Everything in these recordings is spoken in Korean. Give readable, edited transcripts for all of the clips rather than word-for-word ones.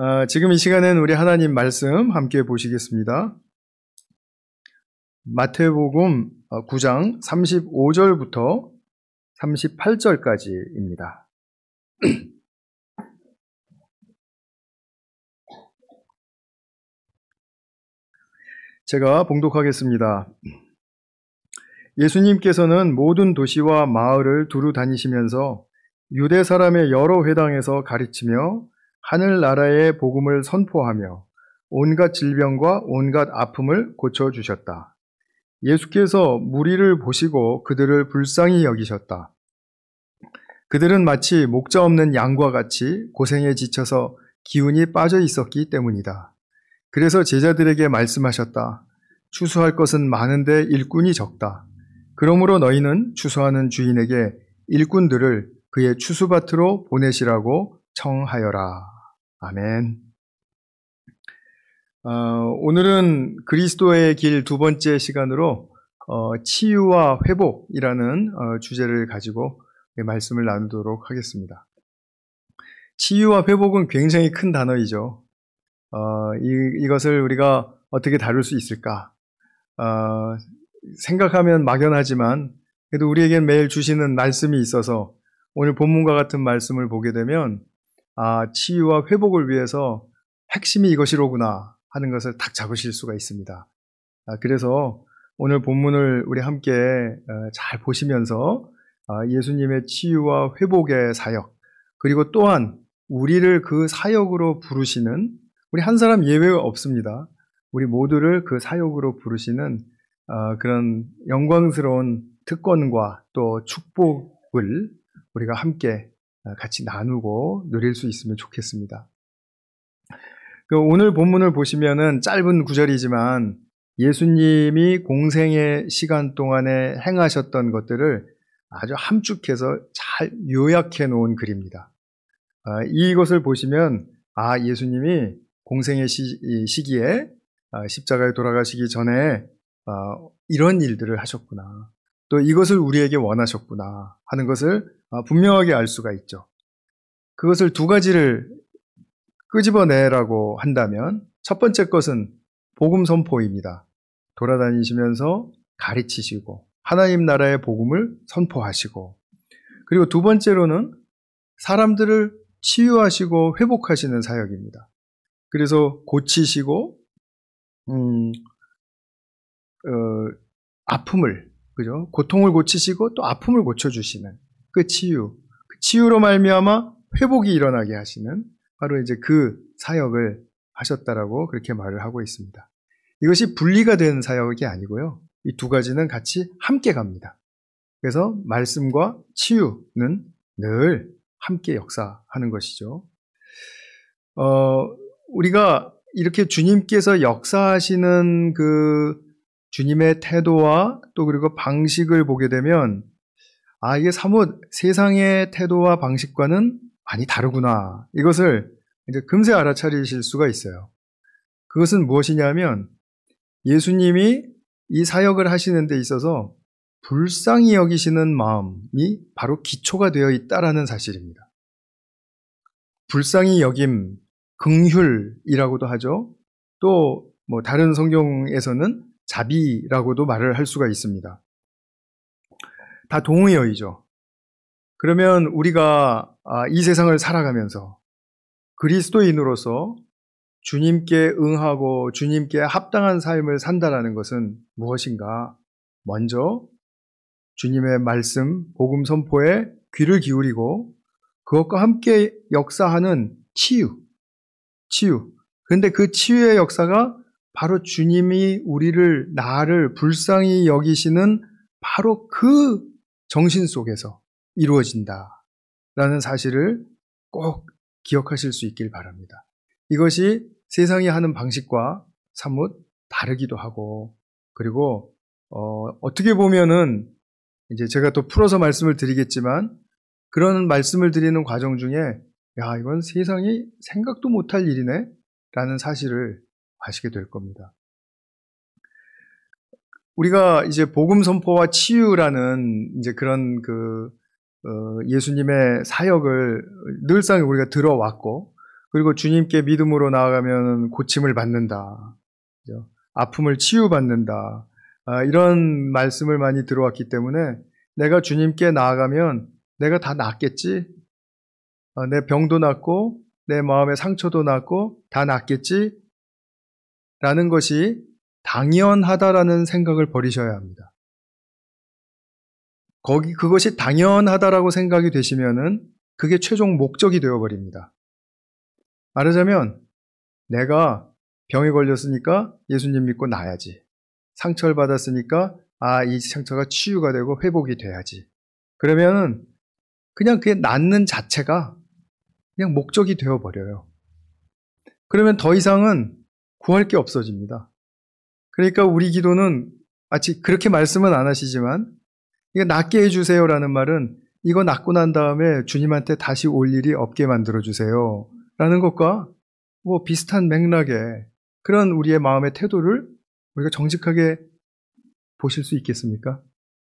지금 이 시간엔 우리 하나님 말씀 함께 보시겠습니다. 마태복음 9장 35절부터 38절까지입니다. 제가 봉독하겠습니다. 예수님께서는 모든 도시와 마을을 두루 다니시면서 유대 사람의 여러 회당에서 가르치며 하늘나라의 복음을 선포하며 온갖 질병과 온갖 아픔을 고쳐주셨다. 예수께서 무리를 보시고 그들을 불쌍히 여기셨다. 그들은 마치 목자 없는 양과 같이 고생에 지쳐서 기운이 빠져 있었기 때문이다. 그래서 제자들에게 말씀하셨다. 추수할 것은 많은데 일꾼이 적다. 그러므로 너희는 추수하는 주인에게 일꾼들을 그의 추수밭으로 보내시라고 청하여라. 아멘. 오늘은 그리스도의 길 두 번째 시간으로 치유와 회복이라는 주제를 가지고 말씀을 나누도록 하겠습니다. 치유와 회복은 굉장히 큰 단어이죠. 이것을 우리가 어떻게 다룰 수 있을까? 생각하면 막연하지만 그래도 우리에겐 매일 주시는 말씀이 있어서 오늘 본문과 같은 말씀을 보게 되면 치유와 회복을 위해서 핵심이 이것이로구나 하는 것을 딱 잡으실 수가 있습니다. 그래서 오늘 본문을 우리 함께 잘 보시면서 예수님의 치유와 회복의 사역, 그리고 또한 우리를 그 사역으로 부르시는, 우리 한 사람 예외가 없습니다. 우리 모두를 그 사역으로 부르시는 그런 영광스러운 특권과 또 축복을 우리가 함께 같이 나누고 누릴 수 있으면 좋겠습니다. 오늘 본문을 보시면은 짧은 구절이지만 예수님이 공생의 시간 동안에 행하셨던 것들을 아주 함축해서 잘 요약해 놓은 글입니다. 이것을 보시면 예수님이 공생의 시기에 십자가에 돌아가시기 전에 이런 일들을 하셨구나. 또 이것을 우리에게 원하셨구나 하는 것을 분명하게 알 수가 있죠. 그것을 두 가지를 끄집어내라고 한다면 첫 번째 것은 복음 선포입니다. 돌아다니시면서 가르치시고 하나님 나라의 복음을 선포하시고, 그리고 두 번째로는 사람들을 치유하시고 회복하시는 사역입니다. 그래서 고치시고 아픔을, 그죠? 고통을 고치시고 또 아픔을 고쳐주시는 그 치유, 그 치유로 말미암아 회복이 일어나게 하시는 바로 이제 그 사역을 하셨다라고 그렇게 말을 하고 있습니다. 이것이 분리가 된 사역이 아니고요. 이 두 가지는 같이 함께 갑니다. 그래서 말씀과 치유는 늘 함께 역사하는 것이죠. 우리가 이렇게 주님께서 역사하시는 그 주님의 태도와 또 그리고 방식을 보게 되면 이게 사뭇 세상의 태도와 방식과는 많이 다르구나. 이것을 이제 금세 알아차리실 수가 있어요. 그것은 무엇이냐면 예수님이 이 사역을 하시는 데 있어서 불쌍히 여기시는 마음이 바로 기초가 되어 있다라는 사실입니다. 불쌍히 여김, 긍휼이라고도 하죠. 또 다른 성경에서는 자비라고도 말을 할 수가 있습니다. 다 동의어이죠. 그러면 우리가 이 세상을 살아가면서 그리스도인으로서 주님께 응하고 주님께 합당한 삶을 산다라는 것은 무엇인가? 먼저 주님의 말씀, 복음 선포에 귀를 기울이고 그것과 함께 역사하는 치유. 그런데 그 치유의 역사가 바로 주님이 나를 불쌍히 여기시는 바로 그 정신 속에서 이루어진다라는 사실을 꼭 기억하실 수 있길 바랍니다. 이것이 세상이 하는 방식과 사뭇 다르기도 하고, 그리고 어떻게 보면은 이제 제가 또 풀어서 말씀을 드리겠지만 그런 말씀을 드리는 과정 중에 이건 세상이 생각도 못할 일이네 라는 사실을 아시게 될 겁니다. 우리가 이제 복음 선포와 치유라는 이제 그런 예수님의 사역을 늘상 우리가 들어왔고, 그리고 주님께 믿음으로 나아가면 고침을 받는다. 그죠? 아픔을 치유받는다. 이런 말씀을 많이 들어왔기 때문에 내가 주님께 나아가면 내가 다 낫겠지? 내 병도 낫고 내 마음의 상처도 낫고 다 낫겠지? 라는 것이 당연하다라는 생각을 버리셔야 합니다. 그것이 당연하다라고 생각이 되시면은 그게 최종 목적이 되어버립니다. 말하자면 내가 병에 걸렸으니까 예수님 믿고 나아야지. 상처를 받았으니까 이 상처가 치유가 되고 회복이 돼야지. 그러면은 그냥 그게 낫는 자체가 그냥 목적이 되어버려요. 그러면 더 이상은 구할 게 없어집니다. 그러니까 우리 기도는 아직 그렇게 말씀은 안 하시지만 이거 낫게 해주세요라는 말은 이거 낫고 난 다음에 주님한테 다시 올 일이 없게 만들어주세요 라는 것과 뭐 비슷한 맥락의 그런 우리의 마음의 태도를 우리가 정직하게 보실 수 있겠습니까?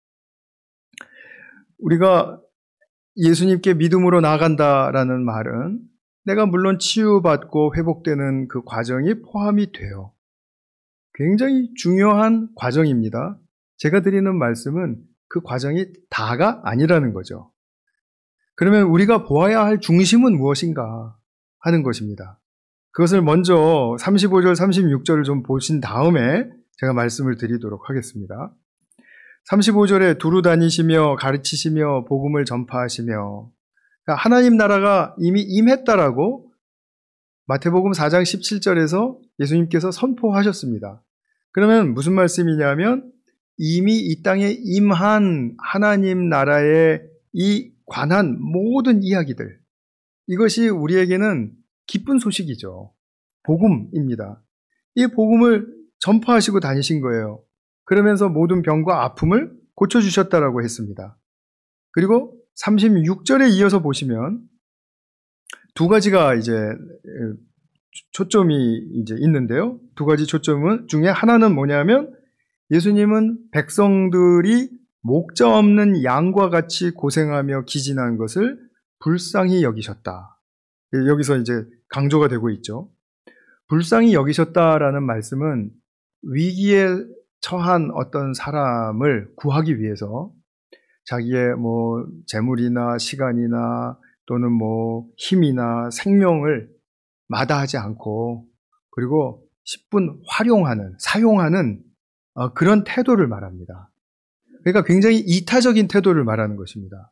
우리가 예수님께 믿음으로 나아간다라는 말은 내가 물론 치유받고 회복되는 그 과정이 포함이 돼요. 굉장히 중요한 과정입니다. 제가 드리는 말씀은 그 과정이 다가 아니라는 거죠. 그러면 우리가 보아야 할 중심은 무엇인가 하는 것입니다. 그것을 먼저 35절, 36절을 좀 보신 다음에 제가 말씀을 드리도록 하겠습니다. 35절에 두루 다니시며 가르치시며 복음을 전파하시며 그러니까 하나님 나라가 이미 임했다라고 마태복음 4장 17절에서 예수님께서 선포하셨습니다. 그러면 무슨 말씀이냐면 이미 이 땅에 임한 하나님 나라에 이 관한 모든 이야기들 이것이 우리에게는 기쁜 소식이죠. 복음입니다. 이 복음을 전파하시고 다니신 거예요. 그러면서 모든 병과 아픔을 고쳐주셨다라고 했습니다. 그리고 36절에 이어서 보시면 두 가지가 이제 초점이 이제 있는데요. 두 가지 초점 중에 하나는 뭐냐면 예수님은 백성들이 목자 없는 양과 같이 고생하며 기진한 것을 불쌍히 여기셨다. 여기서 이제 강조가 되고 있죠. 불쌍히 여기셨다라는 말씀은 위기에 처한 어떤 사람을 구하기 위해서 자기의 뭐 재물이나 시간이나 또는 뭐 힘이나 생명을 마다하지 않고 그리고 10분 사용하는 그런 태도를 말합니다. 그러니까 굉장히 이타적인 태도를 말하는 것입니다.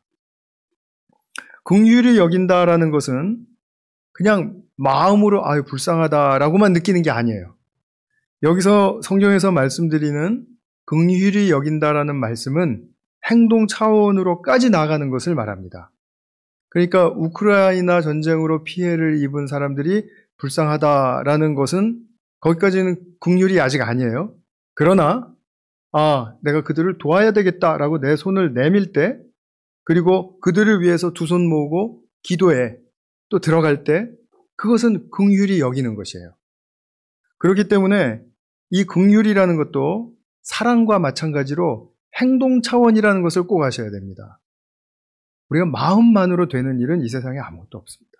긍휼히 여긴다라는 것은 그냥 마음으로 불쌍하다라고만 느끼는 게 아니에요. 여기서 성경에서 말씀드리는 긍휼히 여긴다라는 말씀은 행동 차원으로까지 나아가는 것을 말합니다. 그러니까 우크라이나 전쟁으로 피해를 입은 사람들이 불쌍하다라는 것은 거기까지는 긍휼이 아직 아니에요. 그러나 내가 그들을 도와야 되겠다라고 내 손을 내밀 때 그리고 그들을 위해서 두 손 모으고 기도에 또 들어갈 때 그것은 긍휼히 여기는 것이에요. 그렇기 때문에 이 긍휼이라는 것도 사랑과 마찬가지로 행동 차원이라는 것을 꼭 아셔야 됩니다. 우리가 마음만으로 되는 일은 이 세상에 아무것도 없습니다.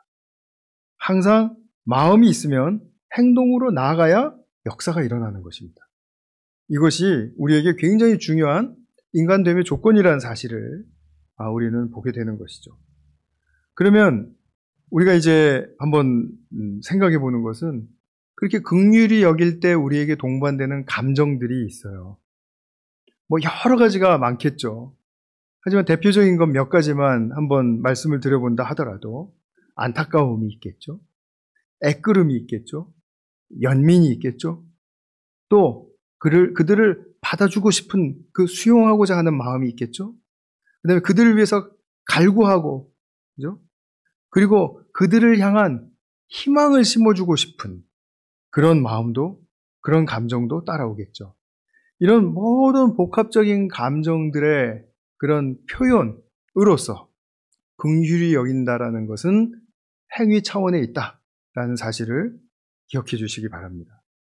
항상 마음이 있으면 행동으로 나아가야 역사가 일어나는 것입니다. 이것이 우리에게 굉장히 중요한 인간됨의 조건이라는 사실을 우리는 보게 되는 것이죠. 그러면 우리가 이제 한번 생각해 보는 것은 그렇게 긍휼히 여길 때 우리에게 동반되는 감정들이 있어요. 뭐 여러 가지가 많겠죠. 하지만 대표적인 건 몇 가지만 한번 말씀을 드려본다 하더라도 안타까움이 있겠죠. 애끄름이 있겠죠. 연민이 있겠죠. 또 그들을 받아주고 싶은 그 수용하고자 하는 마음이 있겠죠. 그 다음에 그들을 위해서 갈구하고, 그죠? 그리고 그들을 향한 희망을 심어주고 싶은 그런 마음도, 그런 감정도 따라오겠죠. 이런 모든 복합적인 감정들의 그런 표현으로서 긍휼히 여긴다라는 것은 행위 차원에 있다라는 사실을 기억해 주시기 바랍니다.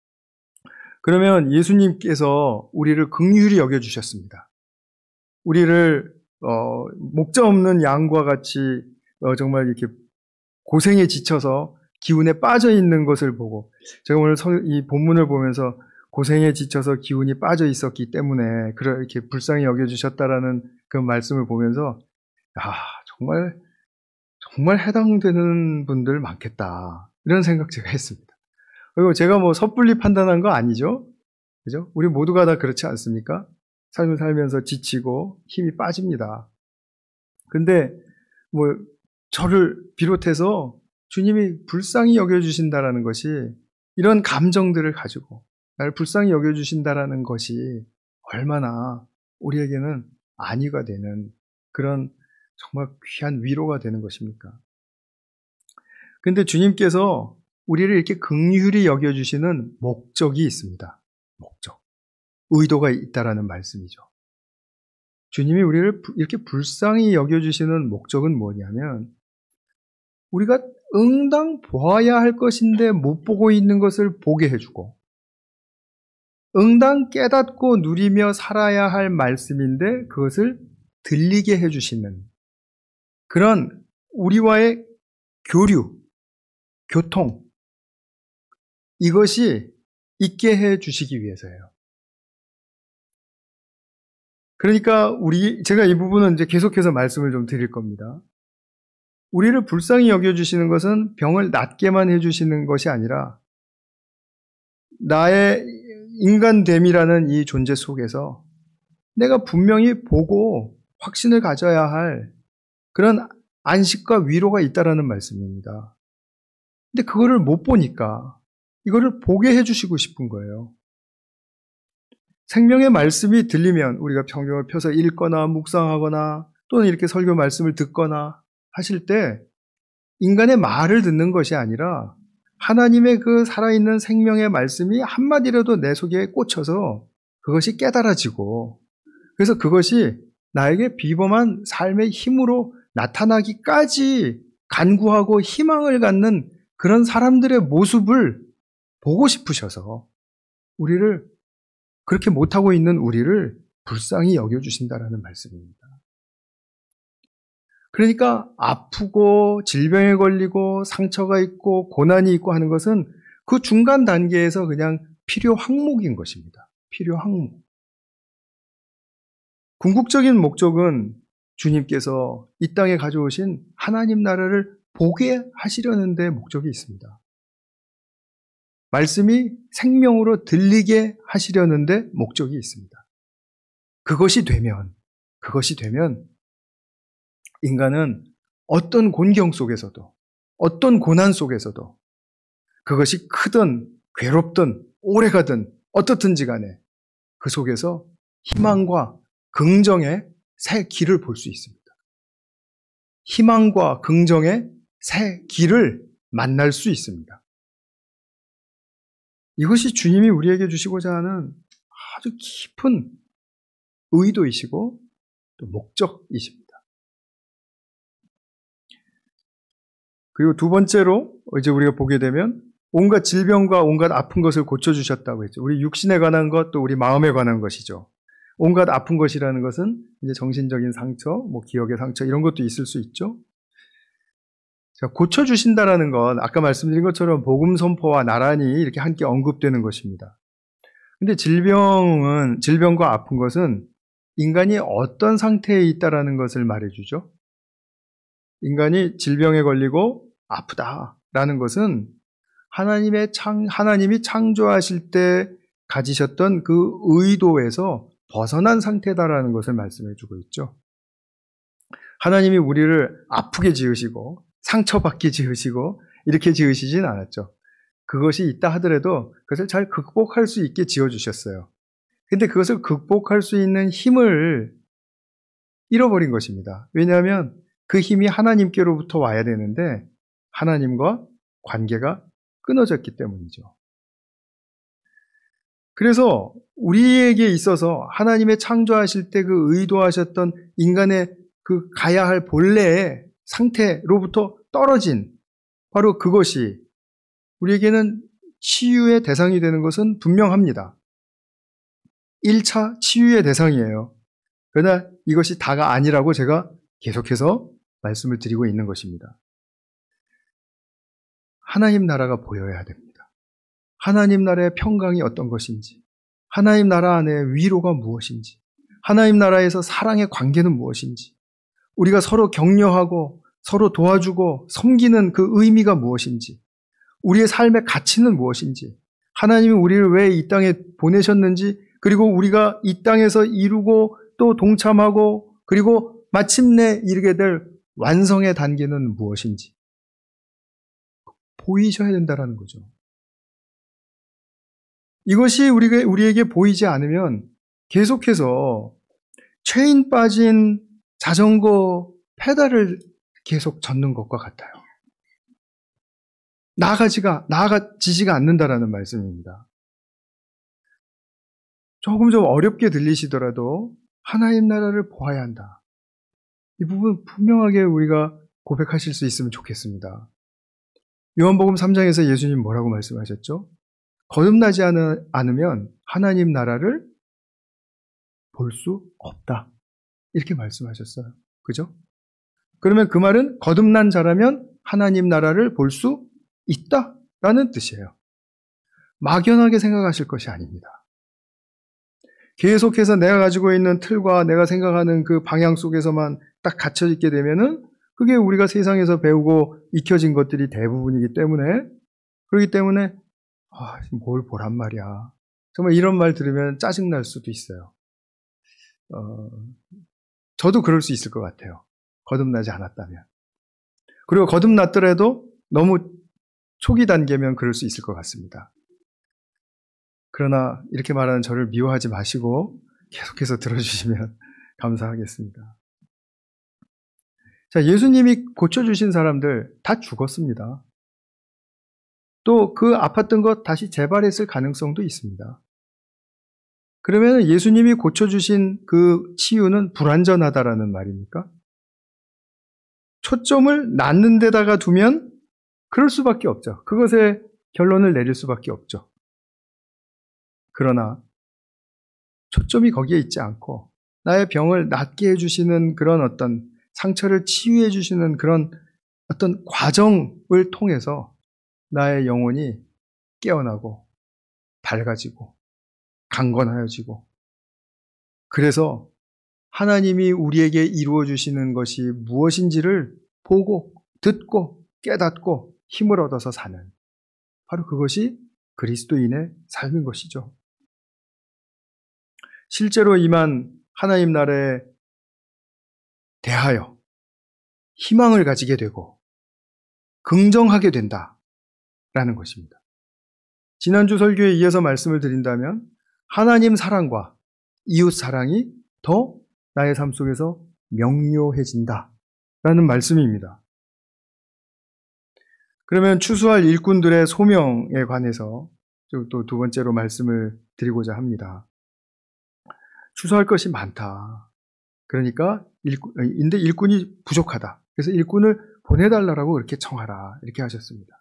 그러면 예수님께서 우리를 긍휼히 여겨주셨습니다. 우리를 목자 없는 양과 같이 정말 이렇게 고생에 지쳐서 기운에 빠져 있는 것을 보고, 제가 오늘 이 본문을 보면서 고생에 지쳐서 기운이 빠져 있었기 때문에 그렇게 불쌍히 여겨주셨다라는 그 말씀을 보면서, 정말 해당되는 분들 많겠다, 이런 생각 제가 했습니다. 그리고 제가 뭐 섣불리 판단한 거 아니죠? 그죠? 우리 모두가 다 그렇지 않습니까? 삶을 살면서 지치고 힘이 빠집니다. 근데 뭐 저를 비롯해서 주님이 불쌍히 여겨주신다라는 것이, 이런 감정들을 가지고 나를 불쌍히 여겨주신다라는 것이 얼마나 우리에게는 안위가 되는 그런 정말 귀한 위로가 되는 것입니까? 근데 주님께서 우리를 이렇게 긍휼히 여겨주시는 목적이 있습니다. 목적. 의도가 있다라는 말씀이죠. 주님이 우리를 이렇게 불쌍히 여겨주시는 목적은 뭐냐면, 우리가 응당 보아야 할 것인데 못 보고 있는 것을 보게 해주고, 응당 깨닫고 누리며 살아야 할 말씀인데 그것을 들리게 해주시는 그런 우리와의 교류, 교통, 이것이 있게 해주시기 위해서예요. 그러니까 제가 이 부분은 이제 계속해서 말씀을 좀 드릴 겁니다. 우리를 불쌍히 여겨주시는 것은 병을 낫게만 해주시는 것이 아니라, 나의 인간됨이라는 이 존재 속에서 내가 분명히 보고 확신을 가져야 할 그런 안식과 위로가 있다라는 말씀입니다. 근데 그거를 못 보니까 이거를 보게 해주시고 싶은 거예요. 생명의 말씀이 들리면 우리가 성경을 펴서 읽거나 묵상하거나 또는 이렇게 설교 말씀을 듣거나 하실 때, 인간의 말을 듣는 것이 아니라 하나님의 그 살아있는 생명의 말씀이 한마디라도 내 속에 꽂혀서 그것이 깨달아지고, 그래서 그것이 나에게 비범한 삶의 힘으로 나타나기까지 간구하고 희망을 갖는 그런 사람들의 모습을 보고 싶으셔서 그렇게 못하고 있는 우리를 불쌍히 여겨주신다라는 말씀입니다. 그러니까 아프고 질병에 걸리고 상처가 있고 고난이 있고 하는 것은 그 중간 단계에서 그냥 필요 항목인 것입니다. 필요 항목. 궁극적인 목적은 주님께서 이 땅에 가져오신 하나님 나라를 보게 하시려는 데 목적이 있습니다. 말씀이 생명으로 들리게 하시려는 데 목적이 있습니다. 그것이 되면 인간은 어떤 곤경 속에서도, 어떤 고난 속에서도, 그것이 크든 괴롭든 오래가든 어떻든지 간에 그 속에서 희망과 긍정의 새 길을 볼 수 있습니다. 희망과 긍정의 새 길을 만날 수 있습니다. 이것이 주님이 우리에게 주시고자 하는 아주 깊은 의도이시고 또 목적이십니다. 그리고 두 번째로 이제 우리가 보게 되면, 온갖 질병과 온갖 아픈 것을 고쳐주셨다고 했죠. 우리 육신에 관한 것, 또 우리 마음에 관한 것이죠. 온갖 아픈 것이라는 것은 이제 정신적인 상처, 기억의 상처, 이런 것도 있을 수 있죠. 자, 고쳐주신다라는 건 아까 말씀드린 것처럼 복음 선포와 나란히 이렇게 함께 언급되는 것입니다. 근데 질병과 아픈 것은 인간이 어떤 상태에 있다라는 것을 말해주죠. 인간이 질병에 걸리고 아프다라는 것은 하나님이 창조하실 때 가지셨던 그 의도에서 벗어난 상태다라는 것을 말씀해주고 있죠. 하나님이 우리를 아프게 지으시고 상처받게 지으시고 이렇게 지으시진 않았죠. 그것이 있다 하더라도 그것을 잘 극복할 수 있게 지어주셨어요. 근데 그것을 극복할 수 있는 힘을 잃어버린 것입니다. 왜냐하면 그 힘이 하나님께로부터 와야 되는데 하나님과 관계가 끊어졌기 때문이죠. 그래서 우리에게 있어서 하나님의 창조하실 때 그 의도하셨던 인간의 그 가야 할 본래의 상태로부터 떨어진 바로 그것이 우리에게는 치유의 대상이 되는 것은 분명합니다. 1차 치유의 대상이에요. 그러나 이것이 다가 아니라고 제가 계속해서 말씀을 드리고 있는 것입니다. 하나님 나라가 보여야 됩니다. 하나님 나라의 평강이 어떤 것인지, 하나님 나라 안에 위로가 무엇인지, 하나님 나라에서 사랑의 관계는 무엇인지, 우리가 서로 격려하고 서로 도와주고 섬기는 그 의미가 무엇인지, 우리의 삶의 가치는 무엇인지, 하나님이 우리를 왜 이 땅에 보내셨는지, 그리고 우리가 이 땅에서 이루고 또 동참하고 그리고 마침내 이르게 될 완성의 단계는 무엇인지 보이셔야 된다는 거죠. 이것이 우리에게 보이지 않으면 계속해서 체인 빠진 자전거 페달을 계속 젓는 것과 같아요. 나아가지지가 않는다라는 말씀입니다. 조금 좀 어렵게 들리시더라도 하나님 나라를 보아야 한다. 이 부분 분명하게 우리가 고백하실 수 있으면 좋겠습니다. 요한복음 3장에서 예수님 뭐라고 말씀하셨죠? 거듭나지 않으면 하나님 나라를 볼 수 없다. 이렇게 말씀하셨어요. 그죠? 그러면 그 말은 거듭난 자라면 하나님 나라를 볼 수 있다라는 뜻이에요. 막연하게 생각하실 것이 아닙니다. 계속해서 내가 가지고 있는 틀과 내가 생각하는 그 방향 속에서만 딱 갇혀 있게 되면은 그게 우리가 세상에서 배우고 익혀진 것들이 대부분이기 때문에, 그렇기 때문에 뭘 보란 말이야. 정말 이런 말 들으면 짜증날 수도 있어요. 저도 그럴 수 있을 것 같아요. 거듭나지 않았다면. 그리고 거듭났더라도 너무 초기 단계면 그럴 수 있을 것 같습니다. 그러나 이렇게 말하는 저를 미워하지 마시고 계속해서 들어주시면 감사하겠습니다. 자, 예수님이 고쳐주신 사람들 다 죽었습니다. 또 그 아팠던 것 다시 재발했을 가능성도 있습니다. 그러면 예수님이 고쳐주신 그 치유는 불완전하다라는 말입니까? 초점을 낫는 데다가 두면 그럴 수밖에 없죠. 그것에 결론을 내릴 수밖에 없죠. 그러나 초점이 거기에 있지 않고 나의 병을 낫게 해주시는 그런 어떤 상처를 치유해 주시는 그런 어떤 과정을 통해서 나의 영혼이 깨어나고 밝아지고 강건하여지고, 그래서 하나님이 우리에게 이루어 주시는 것이 무엇인지를 보고 듣고 깨닫고 힘을 얻어서 사는, 바로 그것이 그리스도인의 삶인 것이죠. 실제로 임한 하나님 나라에 대하여 희망을 가지게 되고 긍정하게 된다라는 것입니다. 지난주 설교에 이어서 말씀을 드린다면 하나님 사랑과 이웃 사랑이 더 나의 삶 속에서 명료해진다라는 말씀입니다. 그러면 추수할 일꾼들의 소명에 관해서 또 두 번째로 말씀을 드리고자 합니다. 추수할 것이 많다. 그러니까 근데 일꾼이 부족하다. 그래서 일꾼을 보내달라고 그렇게 청하라. 이렇게 하셨습니다.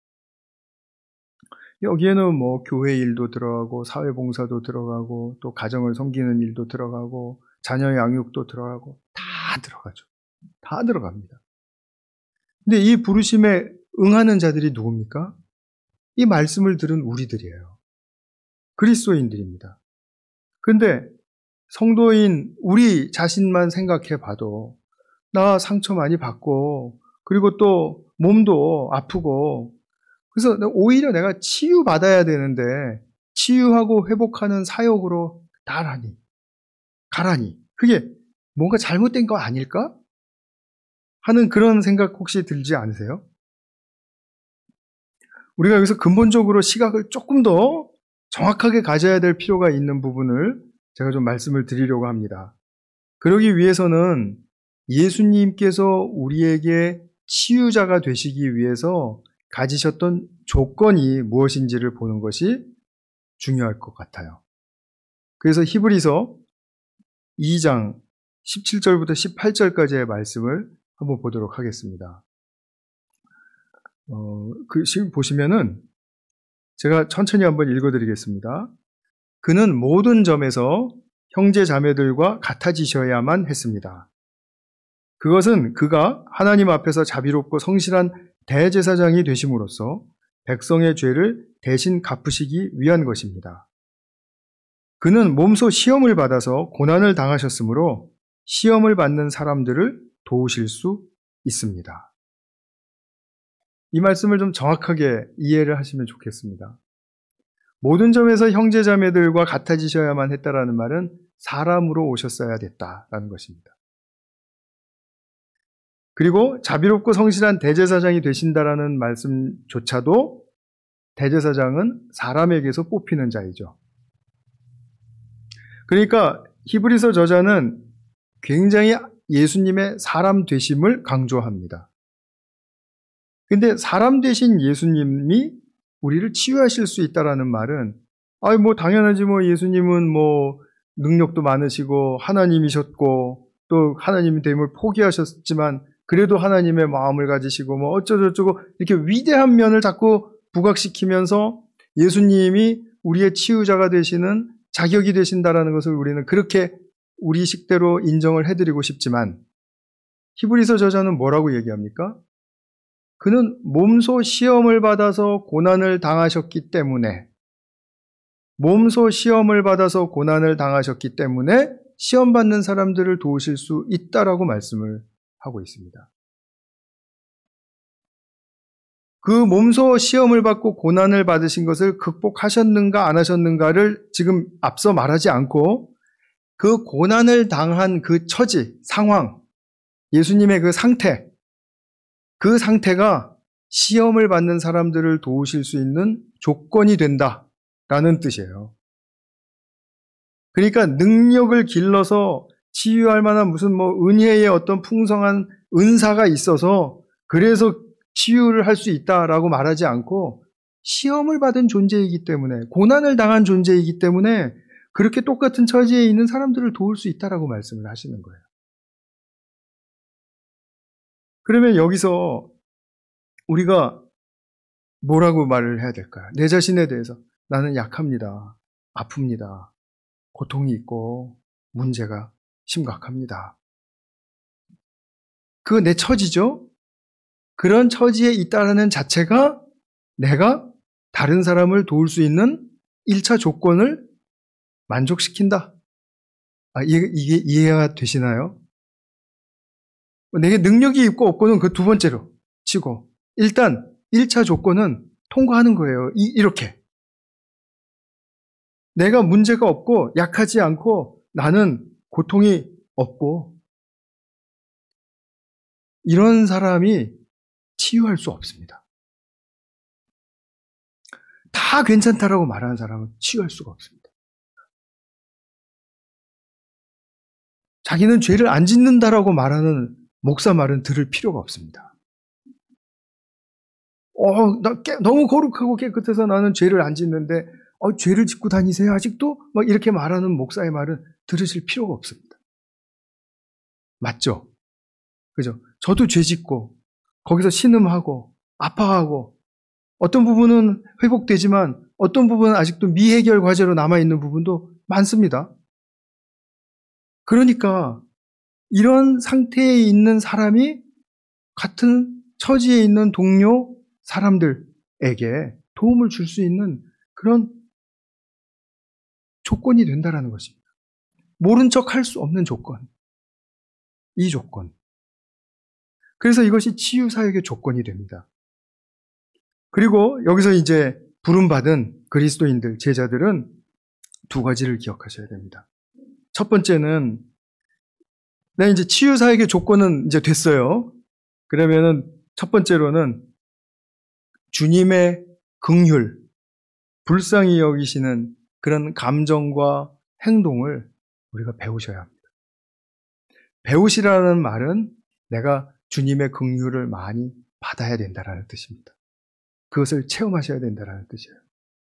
여기에는 뭐 교회 일도 들어가고 사회봉사도 들어가고 또 가정을 섬기는 일도 들어가고 자녀 양육도 들어가고 다 들어가죠. 다 들어갑니다. 근데 이 부르심에 응하는 자들이 누굽니까? 이 말씀을 들은 우리들이에요. 그리스도인들입니다. 근데 성도인 우리 자신만 생각해 봐도 나 상처 많이 받고 그리고 또 몸도 아프고, 그래서 오히려 내가 치유받아야 되는데 치유하고 회복하는 사역으로 가라니 그게 뭔가 잘못된 거 아닐까? 하는 그런 생각 혹시 들지 않으세요? 우리가 여기서 근본적으로 시각을 조금 더 정확하게 가져야 될 필요가 있는 부분을 제가 좀 말씀을 드리려고 합니다. 그러기 위해서는 예수님께서 우리에게 치유자가 되시기 위해서 가지셨던 조건이 무엇인지를 보는 것이 중요할 것 같아요. 그래서 히브리서 2장 17절부터 18절까지의 말씀을 한번 보도록 하겠습니다. 지금 보시면은 제가 천천히 한번 읽어드리겠습니다. 그는 모든 점에서 형제 자매들과 같아지셔야만 했습니다. 그것은 그가 하나님 앞에서 자비롭고 성실한 대제사장이 되심으로써 백성의 죄를 대신 갚으시기 위한 것입니다. 그는 몸소 시험을 받아서 고난을 당하셨으므로 시험을 받는 사람들을 도우실 수 있습니다. 이 말씀을 좀 정확하게 이해를 하시면 좋겠습니다. 모든 점에서 형제자매들과 같아지셔야만 했다라는 말은 사람으로 오셨어야 됐다라는 것입니다. 그리고 자비롭고 성실한 대제사장이 되신다라는 말씀조차도 대제사장은 사람에게서 뽑히는 자이죠. 그러니까 히브리서 저자는 굉장히 예수님의 사람 되심을 강조합니다. 근데 사람 되신 예수님이 우리를 치유하실 수 있다라는 말은 당연하지 예수님은 능력도 많으시고 하나님이셨고 또 하나님의 됨을 포기하셨지만 그래도 하나님의 마음을 가지시고 어쩌고저쩌고 이렇게 위대한 면을 자꾸 부각시키면서 예수님이 우리의 치유자가 되시는 자격이 되신다라는 것을 우리는 그렇게 우리 식대로 인정을 해드리고 싶지만 히브리서 저자는 뭐라고 얘기합니까? 그는 몸소 시험을 받아서 고난을 당하셨기 때문에 시험받는 사람들을 도우실 수 있다라고 말씀을 하고 있습니다. 그 몸소 시험을 받고 고난을 받으신 것을 극복하셨는가 안 하셨는가를 지금 앞서 말하지 않고 그 고난을 당한 그 처지, 상황, 예수님의 그 상태가 시험을 받는 사람들을 도우실 수 있는 조건이 된다라는 뜻이에요. 그러니까 능력을 길러서 치유할 만한 무슨 은혜의 어떤 풍성한 은사가 있어서 그래서 치유를 할 수 있다라고 말하지 않고 시험을 받은 존재이기 때문에 고난을 당한 존재이기 때문에 그렇게 똑같은 처지에 있는 사람들을 도울 수 있다라고 말씀을 하시는 거예요. 그러면 여기서 우리가 뭐라고 말을 해야 될까요? 내 자신에 대해서 나는 약합니다. 아픕니다. 고통이 있고 문제가 심각합니다. 그거 내 처지죠? 그런 처지에 있다는 자체가 내가 다른 사람을 도울 수 있는 1차 조건을 만족시킨다. 이게 이해가 되시나요? 내게 능력이 있고 없고는 그 두 번째로 치고 일단 1차 조건은 통과하는 거예요. 이렇게. 내가 문제가 없고 약하지 않고 나는 고통이 없고 이런 사람이 치유할 수 없습니다. 다 괜찮다라고 말하는 사람은 치유할 수가 없습니다. 자기는 죄를 안 짓는다라고 말하는 목사 말은 들을 필요가 없습니다. 너무 거룩하고 깨끗해서 나는 죄를 안 짓는데 죄를 짓고 다니세요 아직도? 이렇게 말하는 목사의 말은 들으실 필요가 없습니다. 맞죠? 그죠? 저도 죄 짓고 거기서 신음하고 아파하고 어떤 부분은 회복되지만 어떤 부분은 아직도 미해결 과제로 남아있는 부분도 많습니다. 그러니까 이런 상태에 있는 사람이 같은 처지에 있는 동료 사람들에게 도움을 줄 수 있는 그런 조건이 된다라는 것입니다. 모른 척 할 수 없는 조건. 이 조건. 그래서 이것이 치유사역의 조건이 됩니다. 그리고 여기서 이제 부름받은 그리스도인들, 제자들은 두 가지를 기억하셔야 됩니다. 첫 번째는 이제 치유사역의 조건은 이제 됐어요. 그러면은 첫 번째로는 주님의 긍휼, 불쌍히 여기시는 그런 감정과 행동을 우리가 배우셔야 합니다. 배우시라는 말은 내가 주님의 긍휼을 많이 받아야 된다라는 뜻입니다. 그것을 체험하셔야 된다라는 뜻이에요.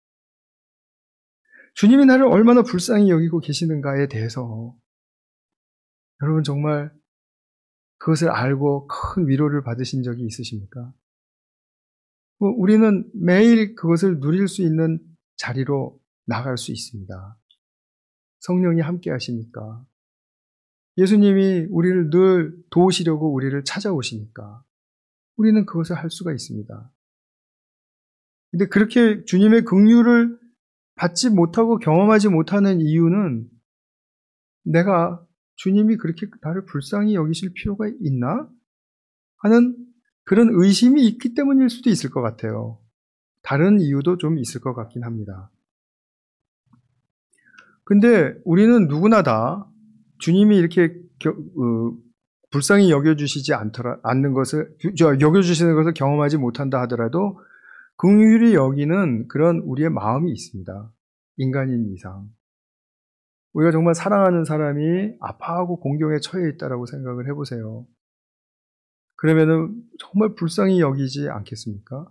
주님이 나를 얼마나 불쌍히 여기고 계시는가에 대해서 여러분 정말 그것을 알고 큰 위로를 받으신 적이 있으십니까? 우리는 매일 그것을 누릴 수 있는 자리로 나갈 수 있습니다. 성령이 함께 하시니까. 예수님이 우리를 늘 도우시려고 우리를 찾아오시니까. 우리는 그것을 할 수가 있습니다. 근데 그렇게 주님의 긍휼을 받지 못하고 경험하지 못하는 이유는 내가 주님이 그렇게 나를 불쌍히 여기실 필요가 있나? 하는 그런 의심이 있기 때문일 수도 있을 것 같아요. 다른 이유도 좀 있을 것 같긴 합니다. 근데 우리는 누구나 다 주님이 이렇게 불쌍히 여겨주시지 않는 것을, 여겨주시는 것을 경험하지 못한다 하더라도 긍휼히 여기는 그런 우리의 마음이 있습니다. 인간인 이상. 우리가 정말 사랑하는 사람이 아파하고 공경에 처해 있다라고 생각을 해보세요. 그러면은 정말 불쌍히 여기지 않겠습니까?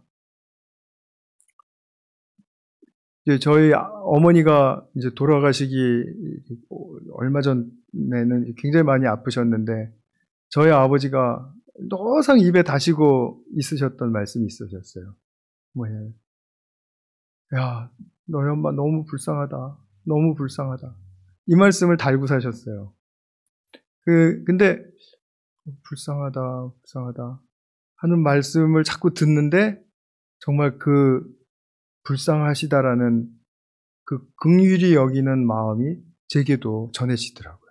이제 저희 어머니가 이제 돌아가시기 얼마 전에는 굉장히 많이 아프셨는데 저희 아버지가 항상 입에 다시고 있으셨던 말씀이 있으셨어요. 뭐예요? 야, 너희 엄마 너무 불쌍하다. 너무 불쌍하다. 이 말씀을 달고 사셨어요. 근데 불쌍하다, 불쌍하다 하는 말씀을 자꾸 듣는데 정말 그 불쌍하시다라는 그 긍휼히 여기는 마음이 제게도 전해지더라고요.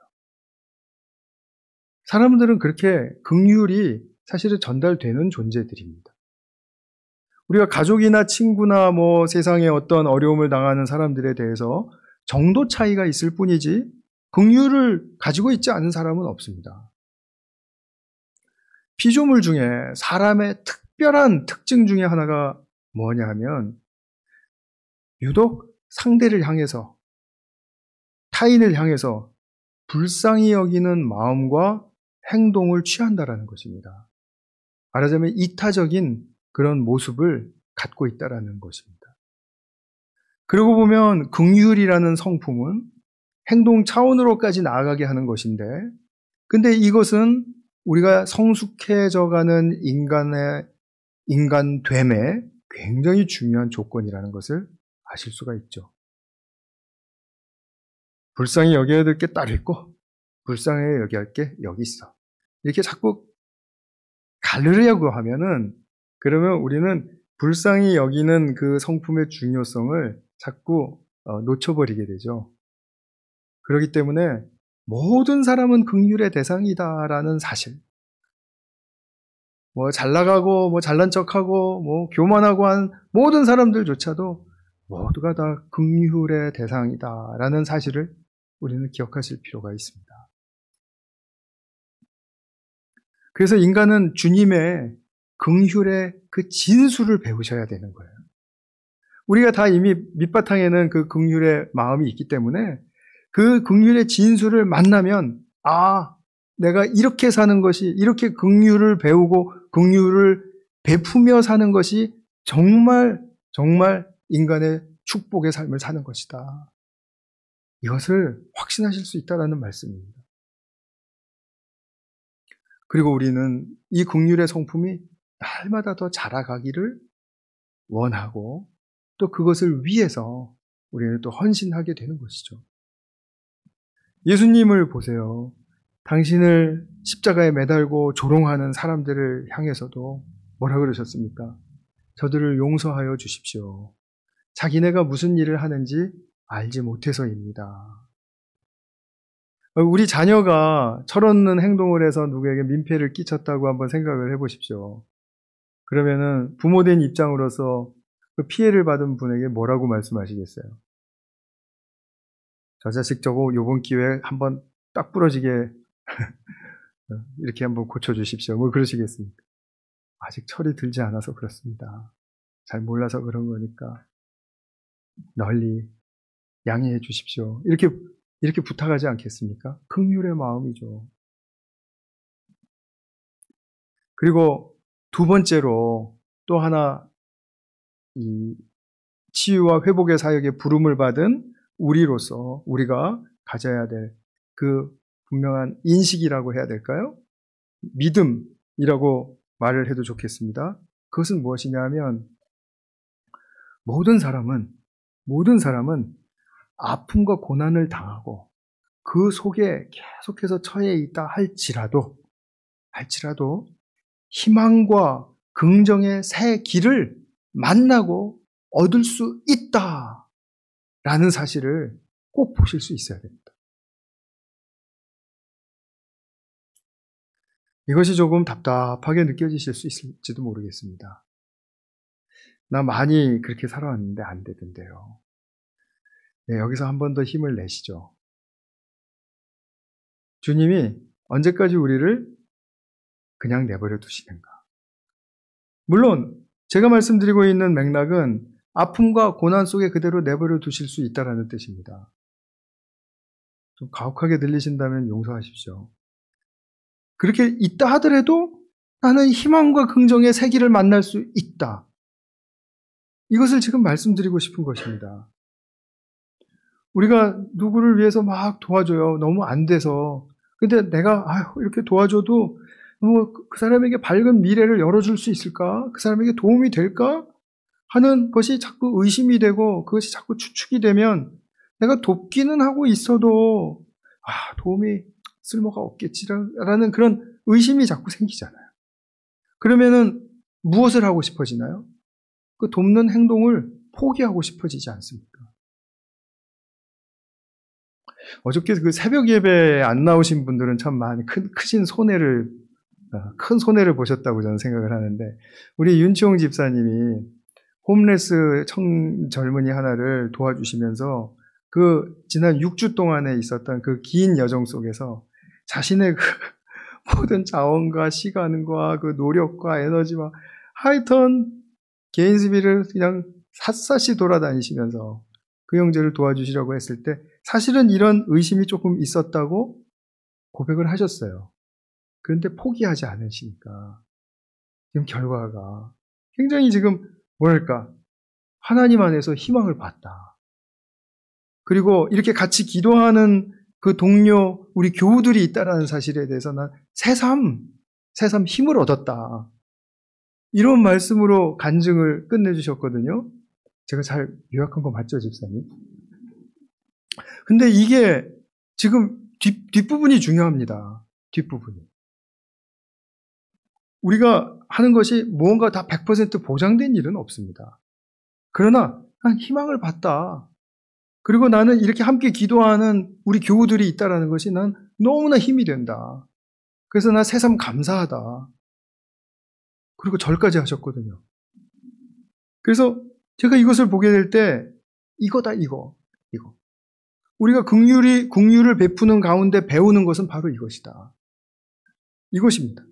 사람들은 그렇게 긍휼이 사실은 전달되는 존재들입니다. 우리가 가족이나 친구나 뭐 세상에 어떤 어려움을 당하는 사람들에 대해서 정도 차이가 있을 뿐이지 긍휼을 가지고 있지 않은 사람은 없습니다. 피조물 중에 사람의 특별한 특징 중에 하나가 뭐냐 하면 유독 상대를 향해서 타인을 향해서 불쌍히 여기는 마음과 행동을 취한다라는 것입니다. 말하자면 이타적인 그런 모습을 갖고 있다라는 것입니다. 그러고 보면 긍휼이라는 성품은 행동 차원으로까지 나아가게 하는 것인데, 근데 이것은 우리가 성숙해져가는 인간됨에 굉장히 중요한 조건이라는 것을 아실 수가 있죠. 불쌍히 여겨야 될 게 따로 있고 불쌍히 여겨야 할 게 여기 있어. 이렇게 자꾸 가르려고 하면은 그러면 우리는 불쌍히 여기는 그 성품의 중요성을 자꾸 놓쳐버리게 되죠. 그렇기 때문에 모든 사람은 긍휼의 대상이다라는 사실, 뭐 잘나가고 뭐 잘난 척하고 뭐 교만하고 한 모든 사람들조차도 모두가 다 긍휼의 대상이다라는 사실을 우리는 기억하실 필요가 있습니다. 그래서 인간은 주님의 긍휼의 그 진수를 배우셔야 되는 거예요. 우리가 다 이미 밑바탕에는 그 긍휼의 마음이 있기 때문에 그 긍휼의 진수를 만나면 내가 이렇게 사는 것이, 이렇게 긍휼을 배우고 긍휼을 베푸며 사는 것이 정말 인간의 축복의 삶을 사는 것이다. 이것을 확신하실 수 있다는 말씀입니다. 그리고 우리는 이 긍휼의 성품이 날마다 더 자라가기를 원하고 또 그것을 위해서 우리는 또 헌신하게 되는 것이죠. 예수님을 보세요. 당신을 십자가에 매달고 조롱하는 사람들을 향해서도 뭐라 그러셨습니까? 저들을 용서하여 주십시오. 자기네가 무슨 일을 하는지 알지 못해서입니다. 우리 자녀가 철없는 행동을 해서 누구에게 민폐를 끼쳤다고 한번 생각을 해보십시오. 그러면은 부모된 입장으로서 그 피해를 받은 분에게 뭐라고 말씀하시겠어요? 저 자식 저거 요번 기회에 한번 딱 부러지게 이렇게 한번 고쳐주십시오. 뭐 그러시겠습니까? 아직 철이 들지 않아서 그렇습니다. 잘 몰라서 그런 거니까 널리 양해해 주십시오. 이렇게 부탁하지 않겠습니까? 긍휼의 마음이죠. 그리고 두 번째로 또 하나 이 치유와 회복의 사역에 부름을 받은 우리로서 우리가 가져야 될 그 분명한 인식이라고 해야 될까요? 믿음이라고 말을 해도 좋겠습니다. 그것은 무엇이냐 하면 모든 사람은 아픔과 고난을 당하고 그 속에 계속해서 처해 있다 할지라도 희망과 긍정의 새 길을 만나고 얻을 수 있다라는 사실을 꼭 보실 수 있어야 됩니다. 이것이 조금 답답하게 느껴지실 수 있을지도 모르겠습니다. 나 많이 그렇게 살아왔는데 안 되던데요. 네, 여기서 한 번 더 힘을 내시죠. 주님이 언제까지 우리를 그냥 내버려 두시는가? 물론 제가 말씀드리고 있는 맥락은 아픔과 고난 속에 그대로 내버려 두실 수 있다라는 뜻입니다. 좀 가혹하게 들리신다면 용서하십시오. 그렇게 있다 하더라도 나는 희망과 긍정의 새 길을 만날 수 있다. 이것을 지금 말씀드리고 싶은 것입니다. 우리가 누구를 위해서 막 도와줘요. 너무 안 돼서. 근데 내가 이렇게 도와줘도 그 사람에게 밝은 미래를 열어줄 수 있을까? 그 사람에게 도움이 될까? 하는 것이 자꾸 의심이 되고 그것이 자꾸 추측이 되면 내가 돕기는 하고 있어도 도움이 쓸모가 없겠지라는 그런 의심이 자꾸 생기잖아요. 그러면은 무엇을 하고 싶어지나요? 그 돕는 행동을 포기하고 싶어지지 않습니까? 어저께 그 새벽 예배에 안 나오신 분들은 참 많이 큰 손해를 보셨다고 저는 생각을 하는데, 우리 윤치홍 집사님이 홈레스 젊은이 하나를 도와주시면서 그 지난 6주 동안에 있었던 그 긴 여정 속에서 자신의 그 모든 자원과 시간과 그 노력과 에너지와 하여튼 게인스비를 그냥 샅샅이 돌아다니시면서 그 형제를 도와주시려고 했을 때 사실은 이런 의심이 조금 있었다고 고백을 하셨어요. 그런데 포기하지 않으시니까 지금 결과가 굉장히 지금 하나님 안에서 희망을 봤다. 그리고 이렇게 같이 기도하는 그 동료 우리 교우들이 있다라는 사실에 대해서 난 새삼 힘을 얻었다. 이런 말씀으로 간증을 끝내주셨거든요. 제가 잘 요약한 거 맞죠, 집사님? 근데 이게 지금 뒷부분이 중요합니다. 뒷부분이. 우리가 하는 것이 무언가 다 100% 보장된 일은 없습니다. 그러나 난 희망을 봤다. 그리고 나는 이렇게 함께 기도하는 우리 교우들이 있다는 것이 난 너무나 힘이 된다. 그래서 나 새삼 감사하다. 그리고 절까지 하셨거든요. 그래서 제가 이것을 보게 될 때 이거다, 이거. 우리가 긍휼을 베푸는 가운데 배우는 것은 바로 이것이다. 이것입니다.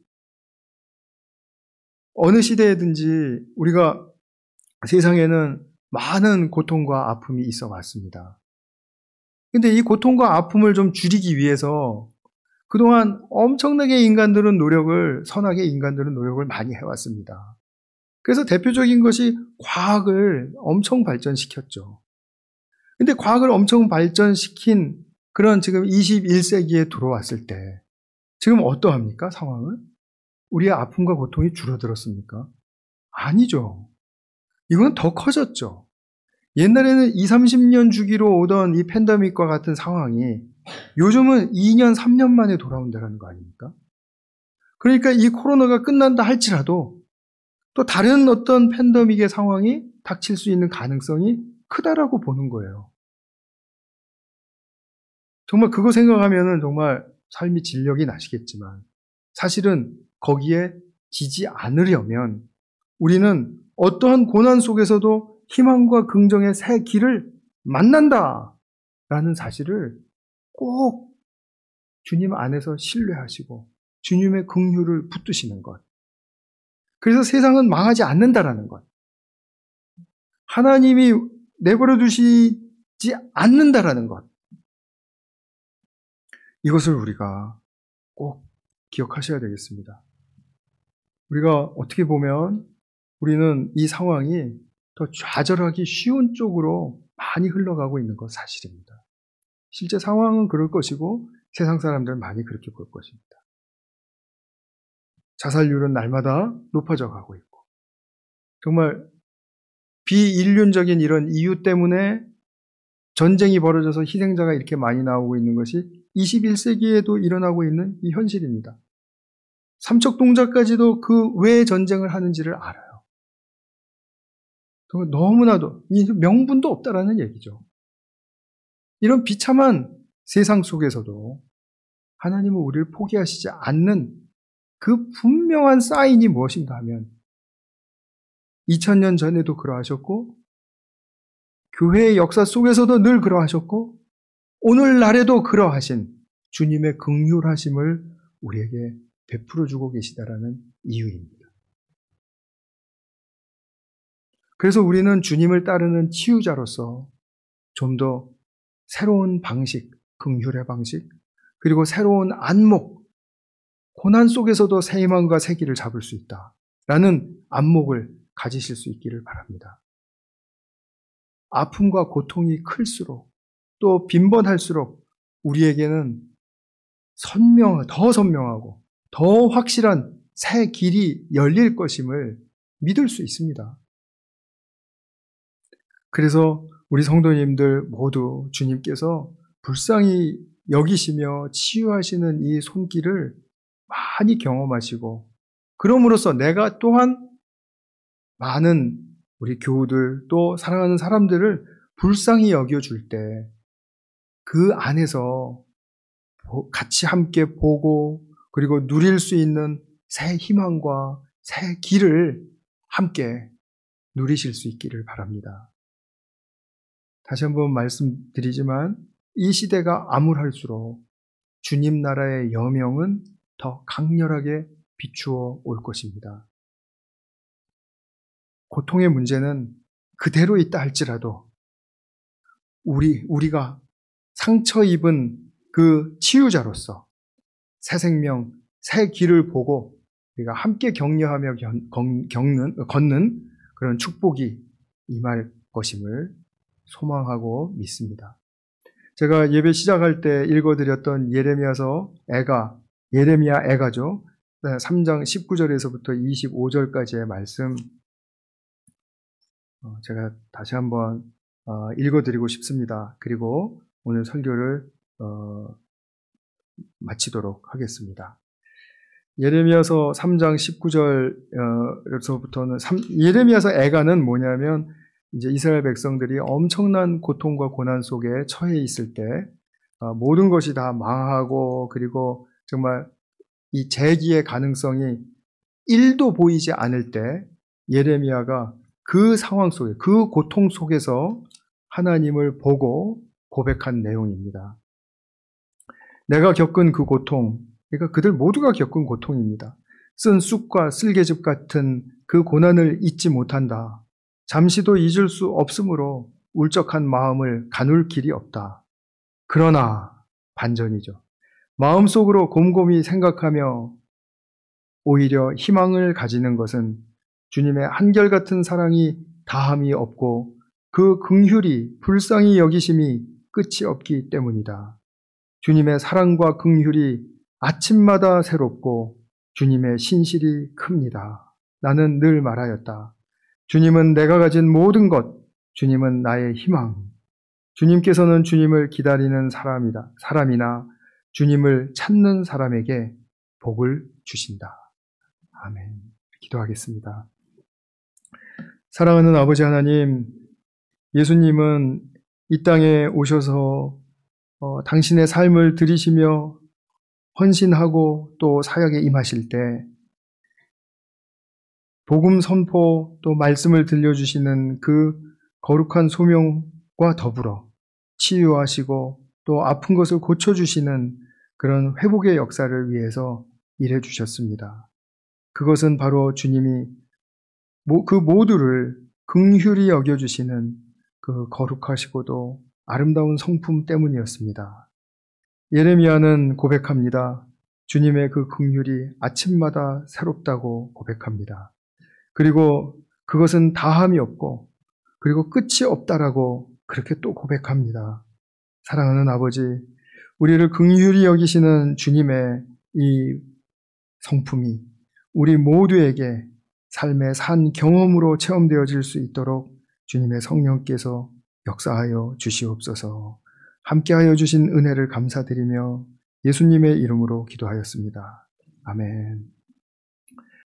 어느 시대에든지 우리가 세상에는 많은 고통과 아픔이 있어 왔습니다. 근데 이 고통과 아픔을 좀 줄이기 위해서 그동안 엄청나게 선하게 인간들은 노력을 많이 해왔습니다. 그래서 대표적인 것이 과학을 엄청 발전시켰죠. 근데 과학을 엄청 발전시킨 그런 지금 21세기에 들어왔을 때 지금 어떠합니까? 상황은? 우리의 아픔과 고통이 줄어들었습니까? 아니죠. 이건 더 커졌죠. 옛날에는 20, 30년 주기로 오던 이 팬데믹과 같은 상황이 요즘은 2년, 3년 만에 돌아온다는 거 아닙니까? 그러니까 이 코로나가 끝난다 할지라도 또 다른 어떤 팬데믹의 상황이 닥칠 수 있는 가능성이 크다라고 보는 거예요. 정말 그거 생각하면은 정말 삶이 진력이 나시겠지만 사실은 거기에 지지 않으려면 우리는 어떠한 고난 속에서도 희망과 긍정의 새 길을 만난다라는 사실을 꼭 주님 안에서 신뢰하시고 주님의 긍휼을 붙드시는 것. 그래서 세상은 망하지 않는다라는 것. 하나님이 내버려 두시지 않는다라는 것. 이것을 우리가 꼭 기억하셔야 되겠습니다. 우리가 어떻게 보면 우리는 이 상황이 더 좌절하기 쉬운 쪽으로 많이 흘러가고 있는 것 사실입니다. 실제 상황은 그럴 것이고 세상 사람들은 많이 그렇게 볼 것입니다. 자살률은 날마다 높아져 가고 있고 정말 비인륜적인 이런 이유 때문에 전쟁이 벌어져서 희생자가 이렇게 많이 나오고 있는 것이 21세기에도 일어나고 있는 이 현실입니다. 삼척 동자까지도 그 왜 전쟁을 하는지를 알아요. 너무나도 명분도 없다라는 얘기죠. 이런 비참한 세상 속에서도 하나님은 우리를 포기하시지 않는 그 분명한 사인이 무엇인가 하면 2000년 전에도 그러하셨고 교회의 역사 속에서도 늘 그러하셨고 오늘날에도 그러하신 주님의 긍휼하심을 우리에게 베풀어 주고 계시다라는 이유입니다. 그래서 우리는 주님을 따르는 치유자로서 좀 더 새로운 방식, 긍휼의 방식, 그리고 새로운 안목, 고난 속에서도 새 희망과 새 길을 잡을 수 있다라는 안목을 가지실 수 있기를 바랍니다. 아픔과 고통이 클수록 또 빈번할수록 우리에게는 더 선명하고 더 확실한 새 길이 열릴 것임을 믿을 수 있습니다. 그래서 우리 성도님들 모두 주님께서 불쌍히 여기시며 치유하시는 이 손길을 많이 경험하시고 그럼으로써 내가 또한 많은 우리 교우들 또 사랑하는 사람들을 불쌍히 여겨줄 때 그 안에서 같이 함께 보고 그리고 누릴 수 있는 새 희망과 새 길을 함께 누리실 수 있기를 바랍니다. 다시 한번 말씀드리지만 이 시대가 암울할수록 주님 나라의 여명은 더 강렬하게 비추어 올 것입니다. 고통의 문제는 그대로 있다 할지라도 우리가 상처 입은 그 치유자로서 새 생명, 새 길을 보고 우리가 함께 격려하며 걷는 그런 축복이 임할 것임을 소망하고 믿습니다. 제가 예배 시작할 때 읽어드렸던 예레미야 애가죠. 3장 19절에서부터 25절까지의 말씀 제가 다시 한번 읽어드리고 싶습니다. 그리고 오늘 설교를 마치도록 하겠습니다. 예레미야서 3장 19절에서부터는 예레미야서 애가는 뭐냐면 이제 이스라엘 백성들이 엄청난 고통과 고난 속에 처해 있을 때 모든 것이 다 망하고 그리고 정말 이 재기의 가능성이 1도 보이지 않을 때 예레미야가 그 상황 속에 그 고통 속에서 하나님을 보고 고백한 내용입니다. 내가 겪은 그 고통, 그러니까 그들 모두가 겪은 고통입니다. 쓴 쑥과 쓸개즙 같은 그 고난을 잊지 못한다. 잠시도 잊을 수 없으므로 울적한 마음을 가눌 길이 없다. 그러나 반전이죠. 마음속으로 곰곰이 생각하며 오히려 희망을 가지는 것은 주님의 한결같은 사랑이 다함이 없고 그 긍휼이 불쌍히 여기심이 끝이 없기 때문이다. 주님의 사랑과 긍휼이 아침마다 새롭고 주님의 신실이 큽니다. 나는 늘 말하였다. 주님은 내가 가진 모든 것, 주님은 나의 희망. 주님께서는 주님을 기다리는 사람이나 주님을 찾는 사람에게 복을 주신다. 아멘. 기도하겠습니다. 사랑하는 아버지 하나님, 예수님은 이 땅에 오셔서 당신의 삶을 들이시며 헌신하고 또 사역에 임하실 때 복음 선포 또 말씀을 들려주시는 그 거룩한 소명과 더불어 치유하시고 또 아픈 것을 고쳐주시는 그런 회복의 역사를 위해서 일해 주셨습니다. 그것은 바로 주님이 그 모두를 긍휼히 여겨주시는 그 거룩하시고도 아름다운 성품 때문이었습니다. 예레미야는 고백합니다. 주님의 그 긍휼이 아침마다 새롭다고 고백합니다. 그리고 그것은 다함이 없고 그리고 끝이 없다라고 그렇게 또 고백합니다. 사랑하는 아버지, 우리를 긍휼히 여기시는 주님의 이 성품이 우리 모두에게 삶의 산 경험으로 체험되어질 수 있도록 주님의 성령께서 역사하여 주시옵소서. 함께하여 주신 은혜를 감사드리며 예수님의 이름으로 기도하였습니다. 아멘.